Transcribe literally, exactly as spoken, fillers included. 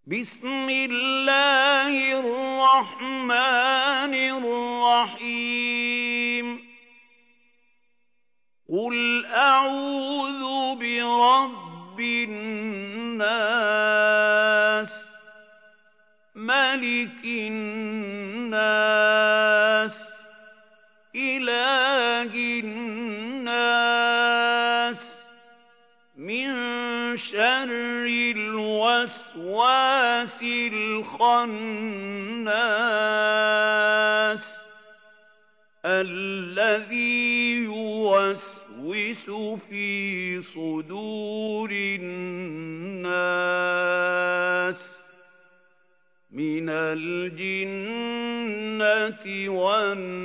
بسم الله الرحمن الرحيم قل أعوذ برب الناس ملك الناس إله الناس من شر الوسواس الخناس الذي يوسوس في صدور الناس من الجنة والناس